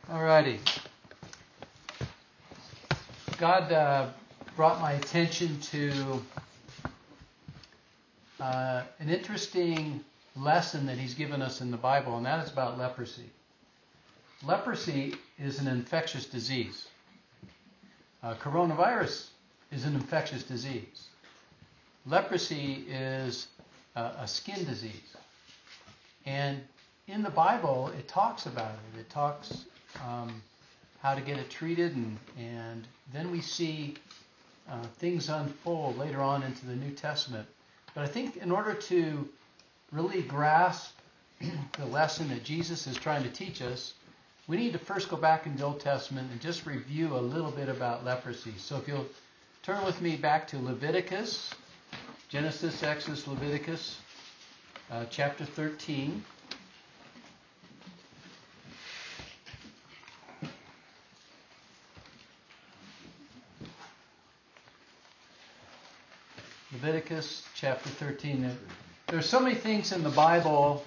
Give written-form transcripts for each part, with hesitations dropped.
Alrighty. God brought my attention to an interesting lesson that He's given us in the Bible, and that is about leprosy. Leprosy is an infectious disease. Coronavirus is an infectious disease. Leprosy is a skin disease. And in the Bible, it talks about it. It talks how to get it treated, and then we see things unfold later on into the New Testament. But I think in order to really grasp the lesson that Jesus is trying to teach us, we need to first go back in the Old Testament and just review a little bit about leprosy. So if you'll turn with me back to Leviticus, Genesis, Exodus, Leviticus, chapter 13. Leviticus chapter 13. There's so many things in the Bible.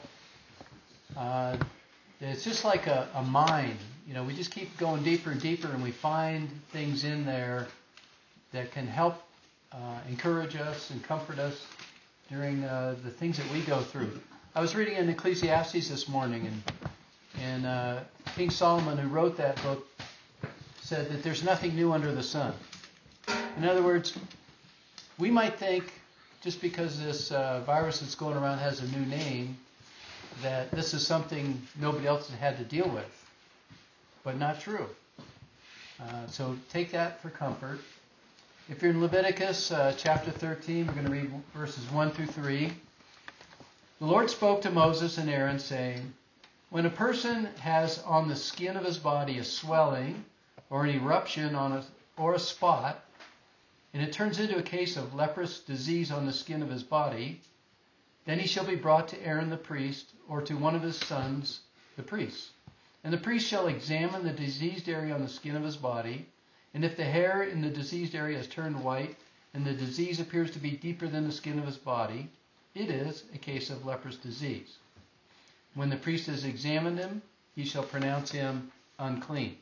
It's just like a mine. You know, we just keep going deeper and deeper, and we find things in there that can help encourage us and comfort us during the things that we go through. I was reading in Ecclesiastes this morning, and King Solomon, who wrote that book, said that there's nothing new under the sun. In other words, we might think just because this virus that's going around has a new name, that this is something nobody else has had to deal with. But not true. So take that for comfort. If you're in Leviticus chapter 13, we're going to read verses 1 through 3. The Lord spoke to Moses and Aaron, saying, when a person has on the skin of his body a swelling or an eruption or a spot, and it turns into a case of leprous disease on the skin of his body, then he shall be brought to Aaron the priest, or to one of his sons, the priests. And the priest shall examine the diseased area on the skin of his body, and if the hair in the diseased area has turned white, and the disease appears to be deeper than the skin of his body, it is a case of leprous disease. When the priest has examined him, he shall pronounce him unclean.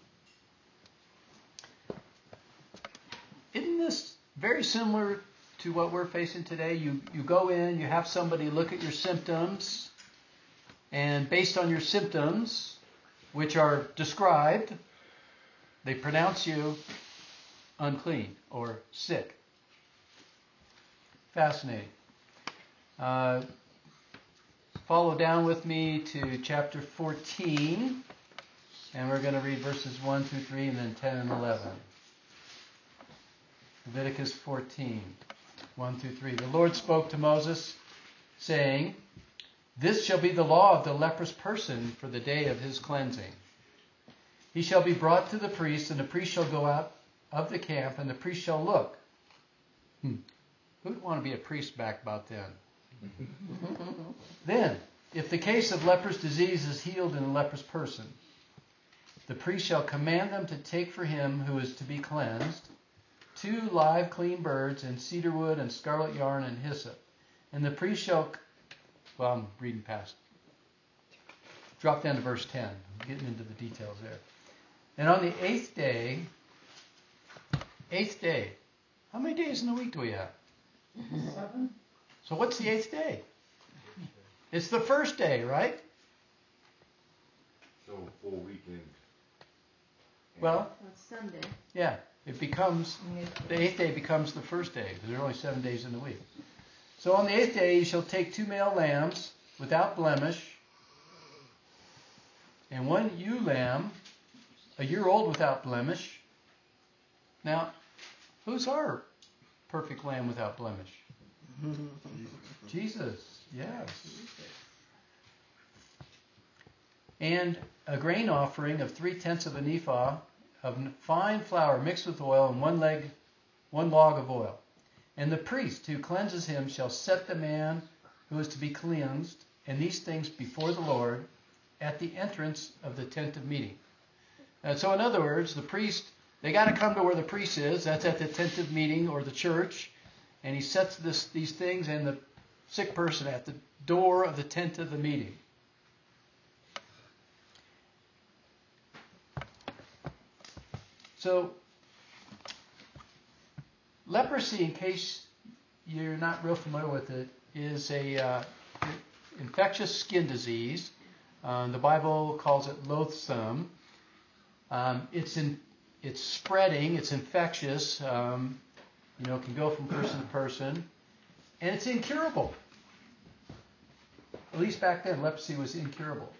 Isn't this very similar to what we're facing today? You go in, you have somebody look at your symptoms, and based on your symptoms, which are described, they pronounce you unclean or sick. Fascinating. Follow down with me to chapter 14, and we're going to read verses 1 through 3 and then 10 and 11. Leviticus 14, 1 through 3. The Lord spoke to Moses, saying, this shall be the law of the leprous person for the day of his cleansing. He shall be brought to the priest, and the priest shall go out of the camp, and the priest shall look. Who'd want to be a priest back about then? Then, if the case of leprous disease is healed in a leprous person, the priest shall command them to take for him who is to be cleansed 2 live clean birds, and cedar wood, and scarlet yarn, and hyssop. And the priest shall... Well, I'm reading past. Drop down to verse 10. I'm getting into the details there. And on the 8th day, how many days in the week do we have? 7. So what's the 8th day? It's the first day, right? So full weekend. Well, It's Sunday. yeah. It becomes, the 8th day becomes the first day, because there are only 7 days in the week. So on the 8th day you shall take 2 male lambs without blemish, and 1 ewe lamb, a year old without blemish. Now, who's our perfect lamb without blemish? Jesus, yes. And a grain offering of 3/10 of an ephah of fine flour mixed with oil, and 1 log of oil. And the priest who cleanses him shall set the man who is to be cleansed and these things before the Lord at the entrance of the tent of meeting. And so in other words, the priest, they got to come to where the priest is. That's at the tent of meeting or the church. And he sets these things and the sick person at the door of the tent of the meeting. So, leprosy, in case you're not real familiar with it, is a infectious skin disease. The Bible calls it loathsome. It's spreading. It's infectious. It can go from person to person, and it's incurable. At least back then, leprosy was incurable.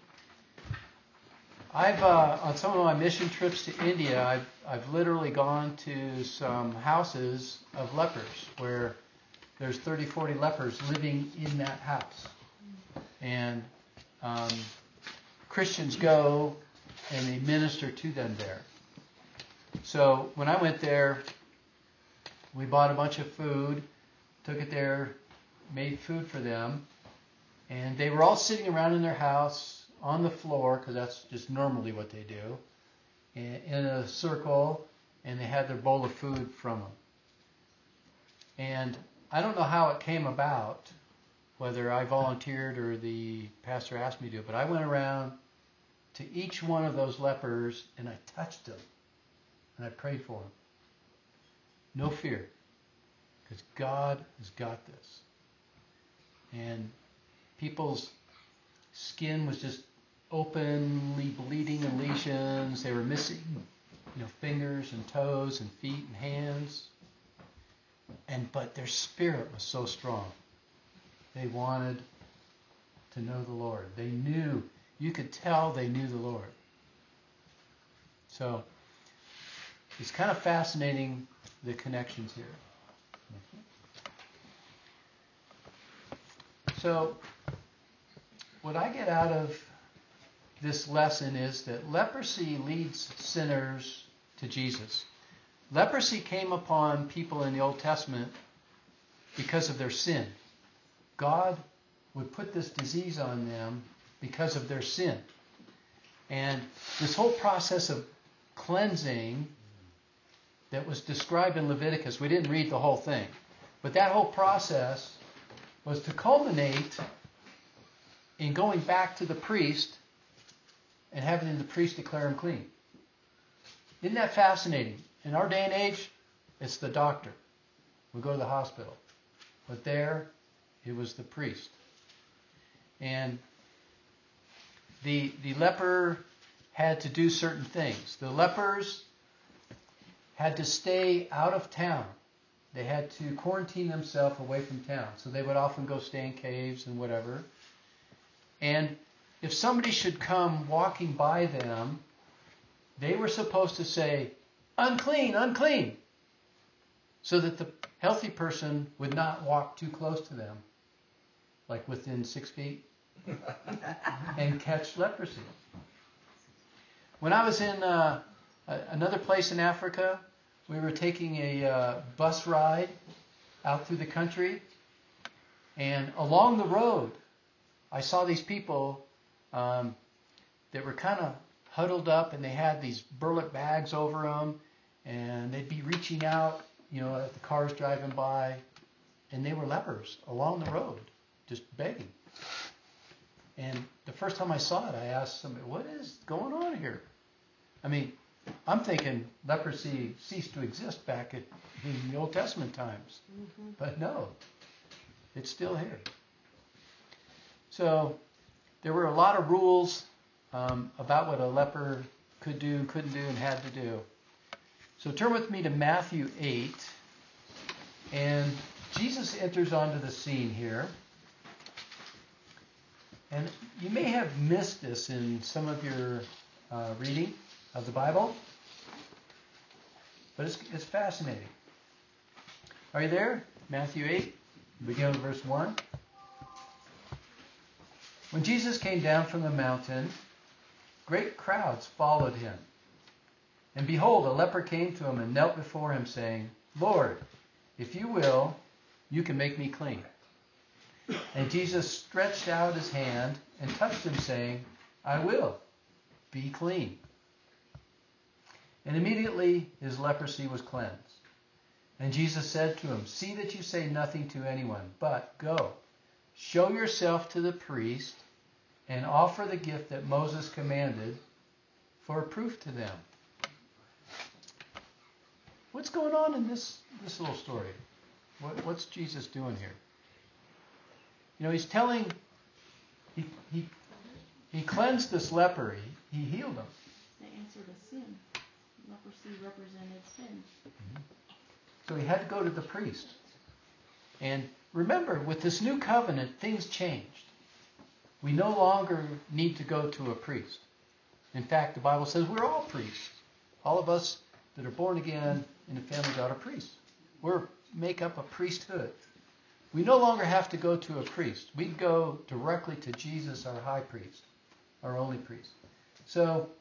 I've on some of my mission trips to India, I've literally gone to some houses of lepers where there's 30, 40 lepers living in that house, and Christians go and they minister to them there. So when I went there, we bought a bunch of food, took it there, made food for them, and they were all sitting around in their house on the floor, because that's just normally what they do, in a circle, and they had their bowl of food from them. And I don't know how it came about, whether I volunteered or the pastor asked me to, but I went around to each one of those lepers and I touched them and I prayed for them. No fear, because God has got this. And people's skin was just openly bleeding and lesions. They were missing, fingers and toes and feet and hands. But their spirit was so strong. They wanted to know the Lord. They knew, you could tell they knew the Lord. So it's kind of fascinating, the connections here. So what I get out of this lesson is that leprosy leads sinners to Jesus. Leprosy came upon people in the Old Testament because of their sin. God would put this disease on them because of their sin. And this whole process of cleansing that was described in Leviticus, we didn't read the whole thing, but that whole process was to culminate in going back to the priest and having the priest declare him clean. Isn't that fascinating? In our day and age, it's the doctor. We go to the hospital. But there, it was the priest. And the leper had to do certain things. The lepers had to stay out of town. They had to quarantine themselves away from town. So they would often go stay in caves and whatever. And if somebody should come walking by them, they were supposed to say, "Unclean, unclean," so that the healthy person would not walk too close to them, like within 6 feet, and catch leprosy. When I was in another place in Africa, we were taking a bus ride out through the country, and along the road, I saw these people that were kind of huddled up, and they had these burlap bags over them, and they'd be reaching out, at the cars driving by, and they were lepers along the road, just begging. And the first time I saw it, I asked somebody, "What is going on here?" I mean, I'm thinking leprosy ceased to exist back in the Old Testament times. Mm-hmm. But no, it's still here. So there were a lot of rules about what a leper could do, couldn't do, and had to do. So turn with me to Matthew 8. And Jesus enters onto the scene here. And you may have missed this in some of your reading of the Bible. But it's fascinating. Are you there? Matthew 8, begin with verse 1. When Jesus came down from the mountain, great crowds followed him. And behold, a leper came to him and knelt before him, saying, "Lord, if you will, you can make me clean." And Jesus stretched out his hand and touched him, saying, "I will, be clean." And immediately his leprosy was cleansed. And Jesus said to him, "See that you say nothing to anyone, but go, show yourself to the priest, and offer the gift that Moses commanded for a proof to them." what's going on in this little story? What's Jesus doing here? He's telling, he cleansed this leper. He healed him. The answer to sin. Leprosy represented sin. Mm-hmm. So he had to go to the priest. And remember, with this new covenant, things changed. We no longer need to go to a priest. In fact, the Bible says we're all priests. All of us that are born again in the family of God are priests. We make up a priesthood. We no longer have to go to a priest. We go directly to Jesus, our high priest, our only priest. So,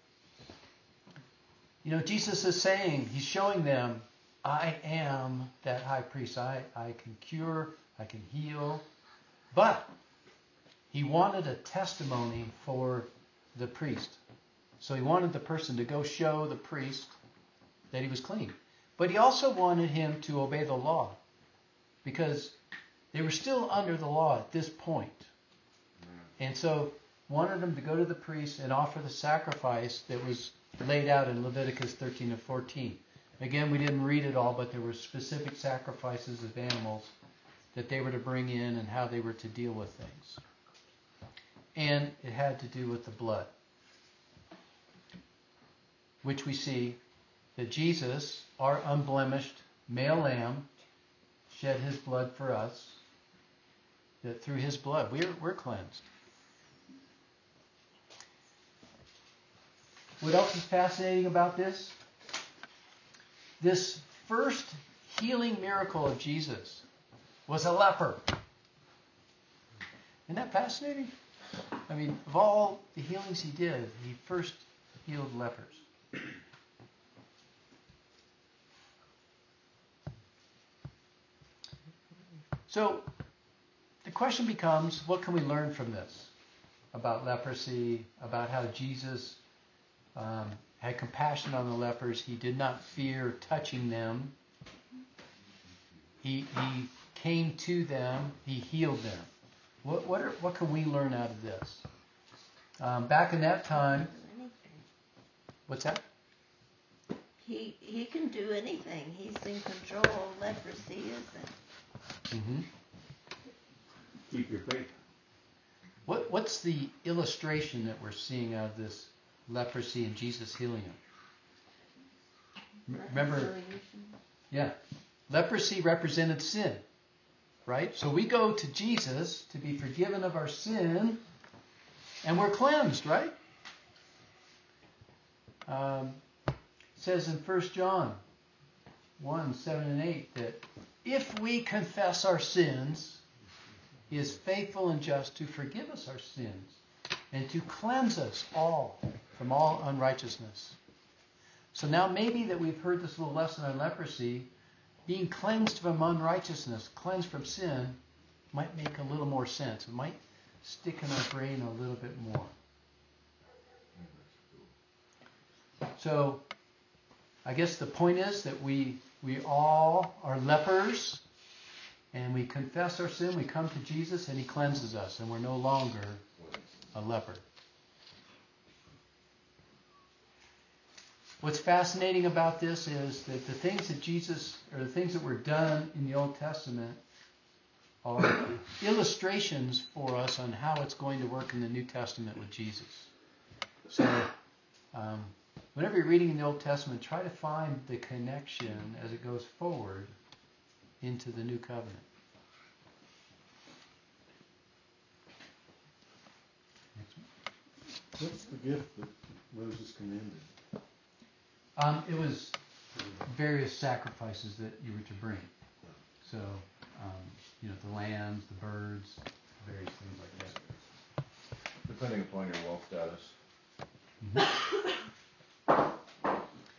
Jesus is saying, he's showing them, I am that high priest. I can cure, I can heal. But he wanted a testimony for the priest. So he wanted the person to go show the priest that he was clean. But he also wanted him to obey the law, because they were still under the law at this point. And so wanted them to go to the priest and offer the sacrifice that was laid out in Leviticus 13 and 14. Again, we didn't read it all, but there were specific sacrifices of animals that they were to bring in and how they were to deal with things. And it had to do with the blood, which we see that Jesus, our unblemished male lamb, shed his blood for us, that through his blood we're cleansed. What else is fascinating about this? This first healing miracle of Jesus was a leper. Isn't that fascinating? I mean, of all the healings he did, he first healed lepers. So the question becomes, what can we learn from this about leprosy, about how Jesus had compassion on the lepers? He did not fear touching them. He came to them. He healed them. What can we learn out of this? Back in that time, what's that? He can do anything. He's in control. Leprosy isn't. Mm-hmm. Keep your faith. What's the illustration that we're seeing out of this leprosy and Jesus healing him? Remember, yeah, leprosy represented sin, right? So we go to Jesus to be forgiven of our sin, and we're cleansed, right? It says in 1 John 1, 7 and 8 that if we confess our sins, he is faithful and just to forgive us our sins and to cleanse us all from all unrighteousness. So now maybe that we've heard this little lesson on leprosy, being cleansed from unrighteousness, cleansed from sin, might make a little more sense. It might stick in our brain a little bit more. So I guess the point is that we all are lepers, and we confess our sin, we come to Jesus, and he cleanses us, and we're no longer a leper. What's fascinating about this is that the things that Jesus, or the things that were done in the Old Testament, are illustrations for us on how it's going to work in the New Testament with Jesus. So, whenever you're reading in the Old Testament, try to find the connection as it goes forward into the New Covenant. What's the gift that Moses commanded? It was various sacrifices that you were to bring. So, the lambs, the birds, various things like that. Depending upon your wealth status. Mm-hmm.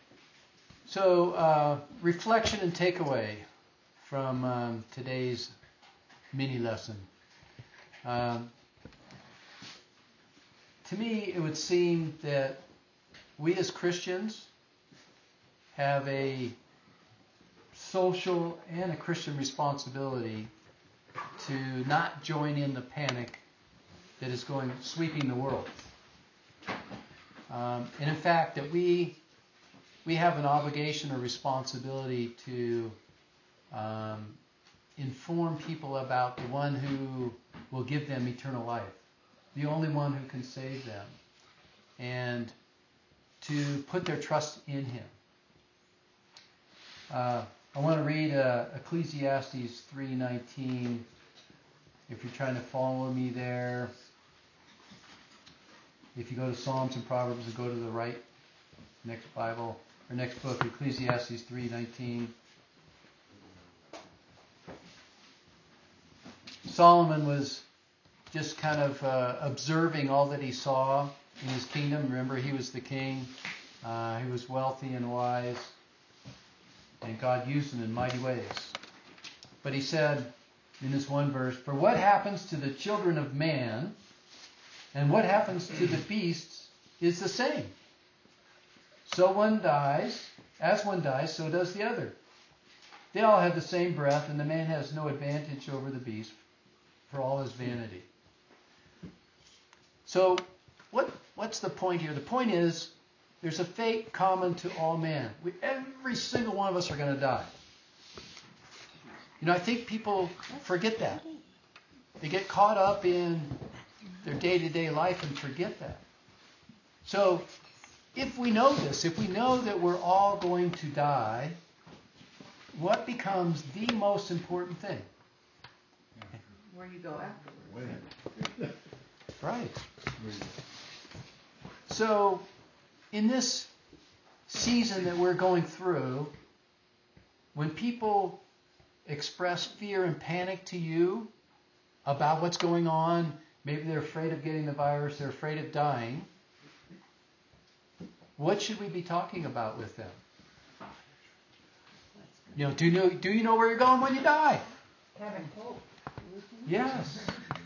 So, reflection and takeaway from today's mini lesson. To me, it would seem that we as Christians have a social and a Christian responsibility to not join in the panic that is sweeping the world. And in fact, that we we have an obligation or responsibility to inform people about the one who will give them eternal life, the only one who can save them, and to put their trust in him. I want to read Ecclesiastes 3:19. If you're trying to follow me there, if you go to Psalms and Proverbs and go to the right, next Bible or next book, Ecclesiastes 3:19. Solomon was just kind of observing all that he saw in his kingdom. Remember, he was the king. He was wealthy and wise, and God used him in mighty ways. But he said in this one verse, "For what happens to the children of man and what happens to the beasts is the same. So one dies, as one dies, so does the other. They all have the same breath, and the man has no advantage over the beast, for all his vanity." So what's the point here? The point is, there's a fate common to all men. Every single one of us are going to die. You know, I think people forget that. They get caught up in their day-to-day life and forget that. So if we know this, if we know that we're all going to die, what becomes the most important thing? Where you go afterwards. When? Right. So in this season that we're going through, when people express fear and panic to you about what's going on, maybe they're afraid of getting the virus, they're afraid of dying, what should we be talking about with them? You know, do you know where you're going when you die? Having hope. Yes.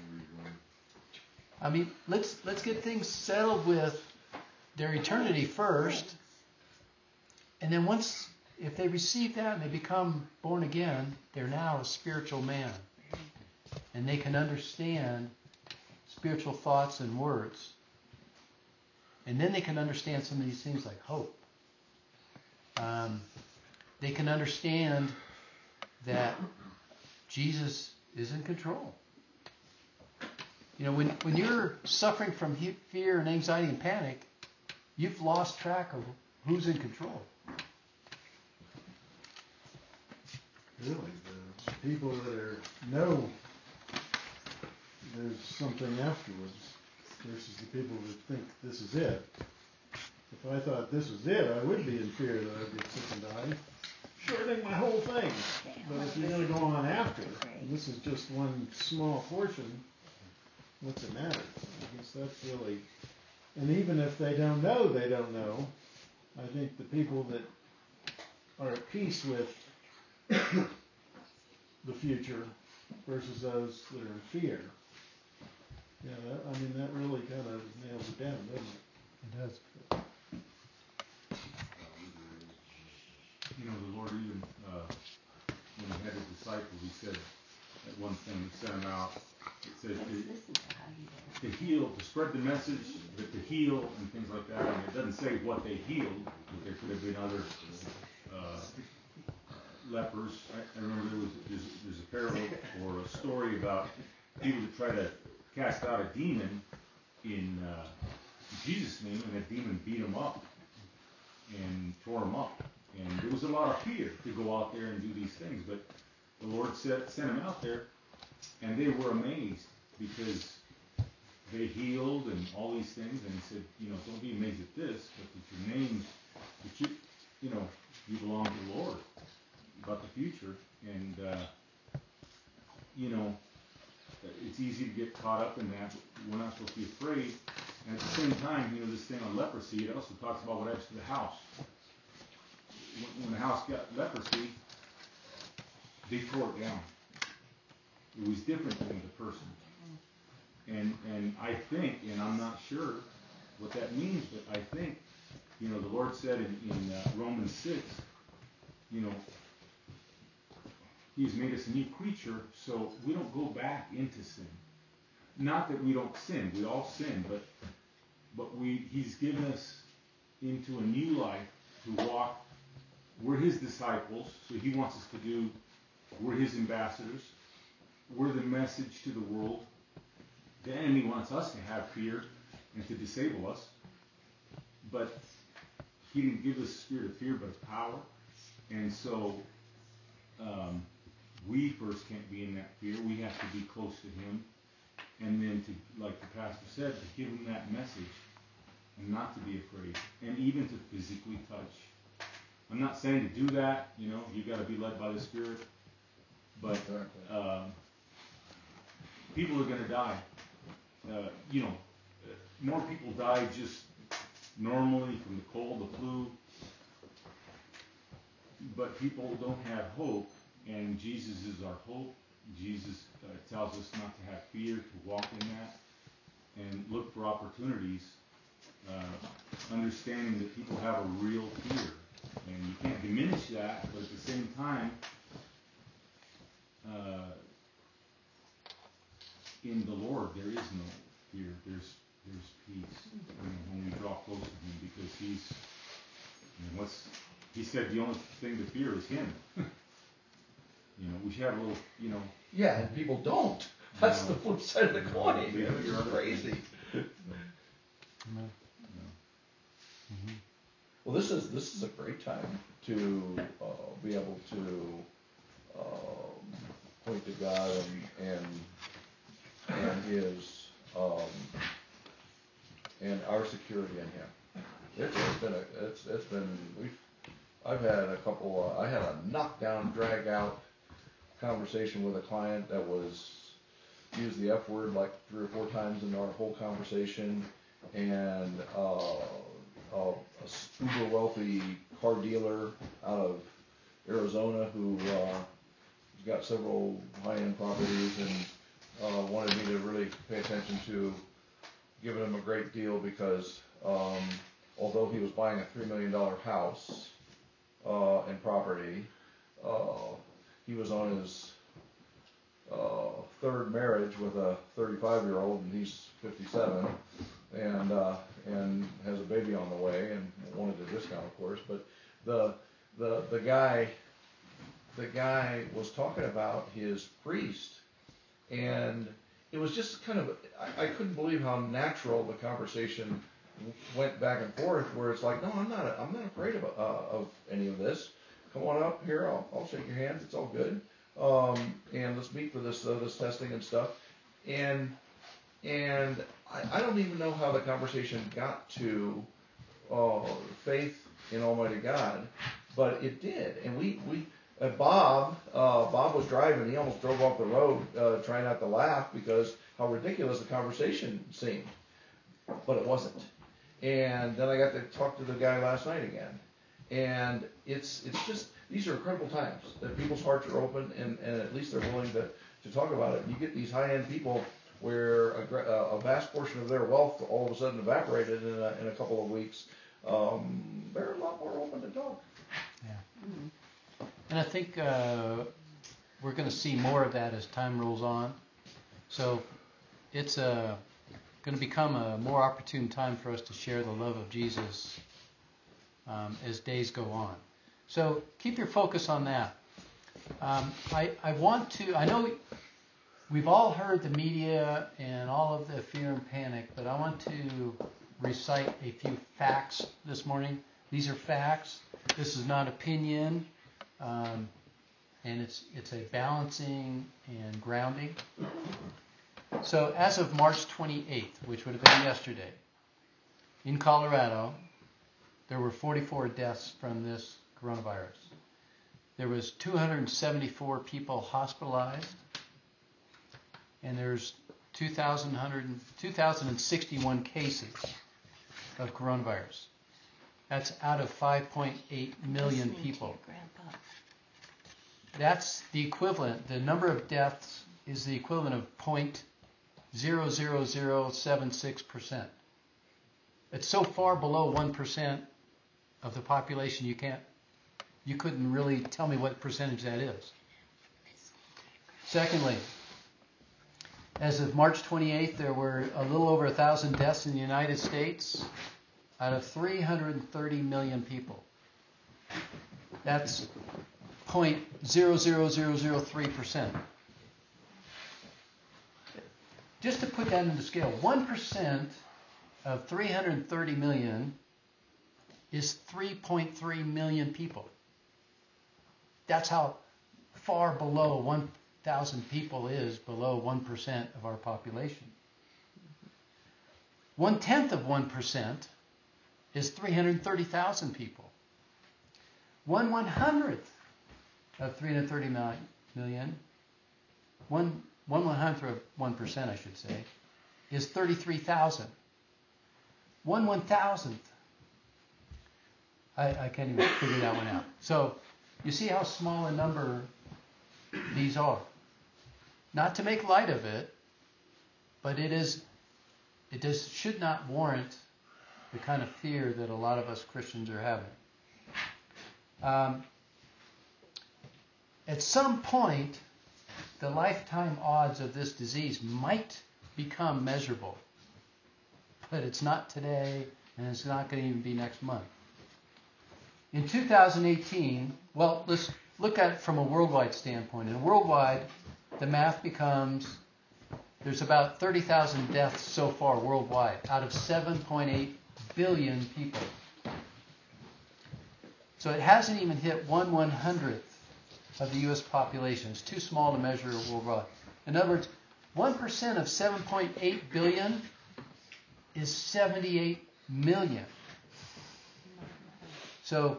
I mean, let's get things settled with their eternity first, and then once, if they receive that and they become born again, they're now a spiritual man, and they can understand spiritual thoughts and words, and then they can understand some of these things like hope. They can understand that Jesus is in control. You know, when you're suffering from fear and anxiety and panic, you've lost track of who's in control. Really, the people that know there's something afterwards versus the people that think this is it. If I thought this was it, I would be in fear that I'd get sick and die. Shortening my whole thing. But if you're going to go on after, and this is just one small portion, what's it matter? I guess that's really... And even if they don't know, I think the people that are at peace with the future versus those that are in fear. Yeah, that really kind of nails it down, doesn't it? It does. You know, the Lord even, when he had his disciples, he said at one thing, he sent them out, it says to heal, to spread the message, but to heal and things like that. And it doesn't say what they healed, but there could have been other lepers. I remember there's a parable or a story about people that try to cast out a demon in Jesus' name, and that demon beat them up and tore them up. And there was a lot of fear to go out there and do these things, but the Lord sent them out there, and they were amazed because they healed and all these things. And he said, you know, don't be amazed at this, but that your name, that you belong to the Lord, about the future. And you know, it's easy to get caught up in that. But we're not supposed to be afraid. And at the same time, you know, this thing on leprosy, it also talks about what happens to the house. When the house got leprosy, they tore it down. It was different than the person. And I think, and I'm not sure what that means, but I think, you know, the Lord said in Romans 6, you know, He's made us a new creature, so we don't go back into sin. Not that we don't sin, we all sin, but He's given us into a new life to walk. We're his disciples, so he wants us to do, we're his ambassadors. We're the message to the world. The enemy wants us to have fear and to disable us. But he didn't give us a spirit of fear, but of power. And so we first can't be in that fear. We have to be close to him. And then to, like the pastor said, to give him that message and not to be afraid. And even to physically touch. I'm not saying to do that, you've got to be led by the Spirit. But people are going to die. More people die just normally from the cold, the flu. But people don't have hope, and Jesus is our hope. Jesus tells us not to have fear, to walk in that, and look for opportunities, understanding that people have a real fear. And you can't diminish that, but at the same time, in the Lord there is no fear. There's peace when we draw close to him, because he said the only thing to fear is him. We should have a little, Yeah, and people don't. That's the flip side of the coin. It's crazy. Well, this is a great time to be able to point to God and his and our security in him. I've had a couple. I had a knockdown, drag out conversation with a client that used the F word like 3 or 4 times in our whole conversation, and a uber wealthy car dealer out of Arizona who got several high-end properties and wanted me to really pay attention to giving him a great deal because although he was buying a $3 million house and property, he was on his 3rd marriage with a 35-year-old, and he's 57, and has a baby on the way, and wanted a discount, of course. But the guy was talking about his priest, and it was just kind of, I couldn't believe how natural the conversation went back and forth, where it's like, no, I'm not afraid of any of this. Come on up here, I'll shake your hands, it's all good. And let's meet for this testing and stuff. And I don't even know how the conversation got to faith in Almighty God, but it did. And we Bob was driving. He almost drove off the road, trying not to laugh because how ridiculous the conversation seemed, but it wasn't. And then I got to talk to the guy last night again, and it's just, these are incredible times that people's hearts are open, and at least they're willing to talk about it. And you get these high-end people where a vast portion of their wealth all of a sudden evaporated in a couple of weeks. They're a lot more open to talk. Yeah. Mm-hmm. And I think we're going to see more of that as time rolls on. So it's going to become a more opportune time for us to share the love of Jesus as days go on. So keep your focus on that. I know we've all heard the media and all of the fear and panic, but I want to recite a few facts this morning. These are facts. This is not opinion, and it's a balancing and grounding. So as of March 28th, which would have been yesterday, in Colorado, there were 44 deaths from this coronavirus. There was 274 people hospitalized, and there's 2,061 cases of coronavirus. That's out of 5.8 million people. That's the equivalent. The number of deaths is the equivalent of 0.00076%. It's so far below 1% of the population you couldn't really tell me what percentage that is. Secondly, as of March 28th, there were a little over 1,000 deaths in the United States out of 330 million people. That's 0.00003%. Just to put that into scale, 1% of 330 million is 3.3 million people. That's how far below 1,000 people is below 1% of our population. 1/10 of 1% is 330,000 people. 1/100th of 330 million, 1/100th of 1%, I should say, is 33,000. 1/1000th. I can't even figure that one out. So you see how small a number these are. Not to make light of it, but it should not warrant the kind of fear that a lot of us Christians are having. At some point, the lifetime odds of this disease might become measurable, but it's not today, and it's not going to even be next month. In 2018, well, let's look at it from a worldwide standpoint. In worldwide, the math becomes there's about 30,000 deaths so far worldwide out of 7.8 billion people. So it hasn't even hit 1/100th of the U.S. population. It's too small to measure worldwide. In other words, 1% of 7.8 billion is 78 million. So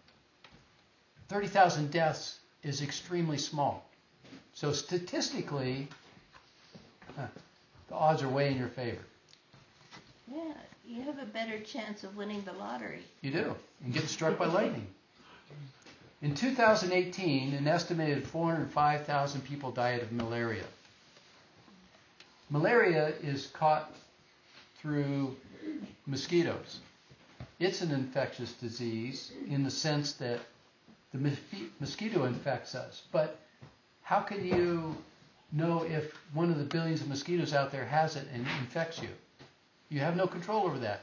30,000 deaths is extremely small. So statistically, the odds are way in your favor. Yeah, you have a better chance of winning the lottery. You do, and getting struck by lightning. In 2018, an estimated 405,000 people died of malaria. Malaria is caught through mosquitoes. It's an infectious disease in the sense that the mosquito infects us. But how can you know if one of the billions of mosquitoes out there has it and infects you? You have no control over that.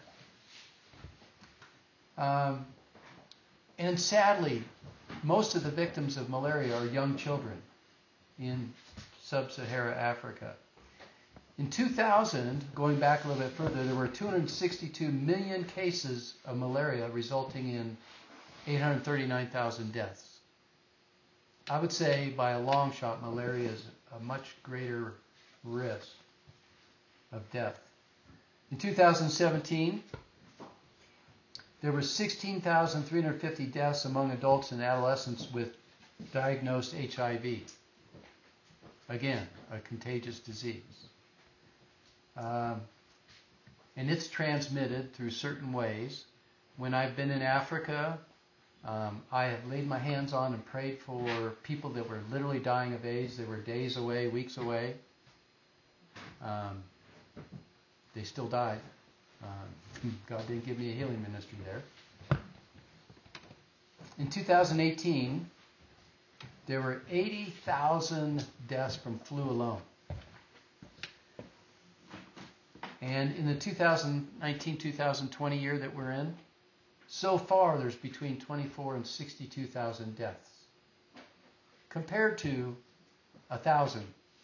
And sadly, most of the victims of malaria are young children in sub-Saharan Africa. In 2000, going back a little bit further, there were 262 million cases of malaria, resulting in 839,000 deaths. I would say by a long shot, malaria is a much greater risk of death. In 2017, there were 16,350 deaths among adults and adolescents with diagnosed HIV. Again, a contagious disease. And it's transmitted through certain ways. When I've been in Africa, I have laid my hands on and prayed for people that were literally dying of AIDS. They were days away, weeks away. They still died. God didn't give me a healing ministry there. In 2018, there were 80,000 deaths from flu alone. And in the 2019-2020 year that we're in, so far there's between 24 and 62,000 deaths, compared to 1,000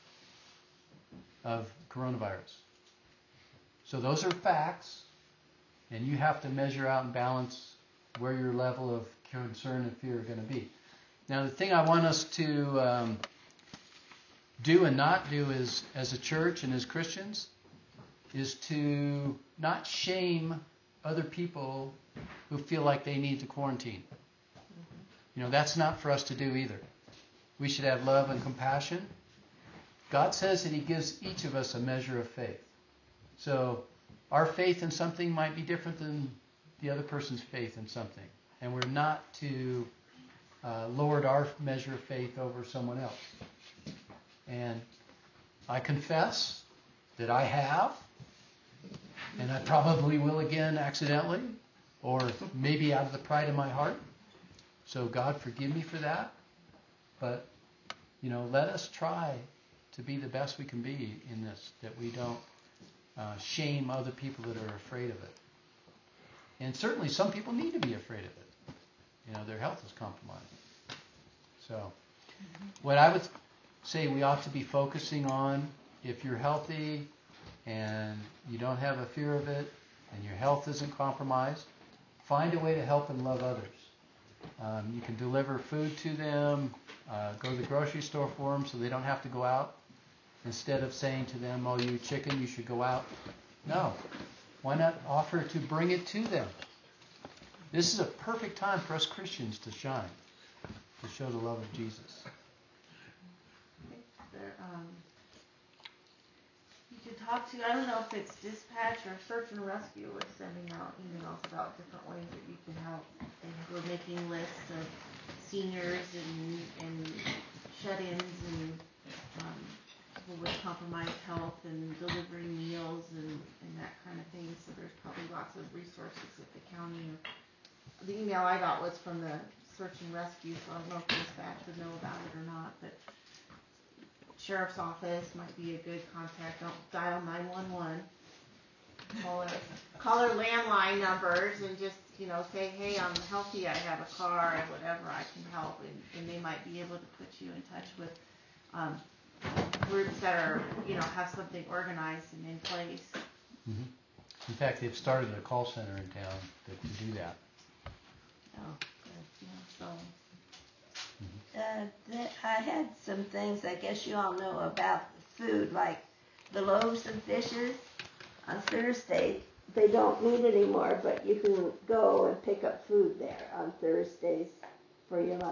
of coronavirus. So those are facts, and you have to measure out and balance where your level of concern and fear are going to be. Now, the thing I want us to do and not do is, as a church and as Christians, is to not shame other people who feel like they need to quarantine. You know, that's not for us to do either. We should have love and compassion. God says that He gives each of us a measure of faith. So our faith in something might be different than the other person's faith in something. And we're not to lord our measure of faith over someone else. And I confess that I have, and I probably will again accidentally, or maybe out of the pride of my heart. So God forgive me for that. But, you know, let us try to be the best we can be in this, that we don't shame other people that are afraid of it. And certainly some people need to be afraid of it. their health is compromised. So, what I would say we ought to be focusing on, if you're healthy and you don't have a fear of it and your health isn't compromised, find a way to help and love others. You can deliver food to them, go to the grocery store for them so they don't have to go out. Instead of saying to them, oh, you chicken, you should go out. No. Why not offer to bring it to them? This is a perfect time for us Christians to shine, to show the love of Jesus. You could talk to, I don't know if it's dispatch or search and rescue is sending out emails about different ways that you can help. And we're making lists of seniors and shut-ins and people with compromised health and delivering meals and that kind of thing. So there's probably lots of resources at the county. The email I got was from the search and rescue, so I don't know if dispatch would know about it or not, but sheriff's office might be a good contact. Don't dial 911. Call their landline numbers and just, say, hey, I'm healthy, I have a car, or whatever, I can help. And they might be able to put you in touch with groups that are, have something organized and in place. Mm-hmm. In fact, they've started a call center in town that can do that. Oh, good. So. I had some things I guess you all know about food, like the loaves and fishes on Thursday. They don't meet anymore, but you can go and pick up food there on Thursdays for your lunch.